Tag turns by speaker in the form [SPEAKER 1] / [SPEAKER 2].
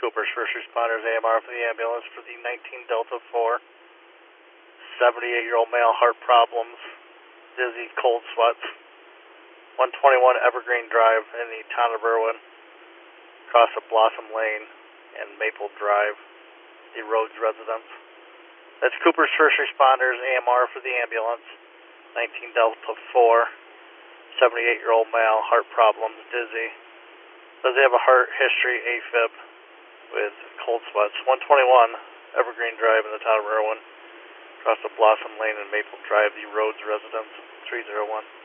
[SPEAKER 1] Cooper's first responders, AMR for the ambulance for the 19 Delta 4. 78-year-old male, heart problems, dizzy, cold sweats. 121 Evergreen Drive in the town of Irwin, across of Blossom Lane and Maple Drive, the Rhodes residence. That's Cooper's first responders, AMR for the ambulance. 19 Delta 4. 78-year-old male, heart problems, dizzy. Does he have a heart history, AFib, with cold sweats? 121 Evergreen Drive in the town of Irwin, across the Blossom Lane and Maple Drive, the Rhodes residence, 301.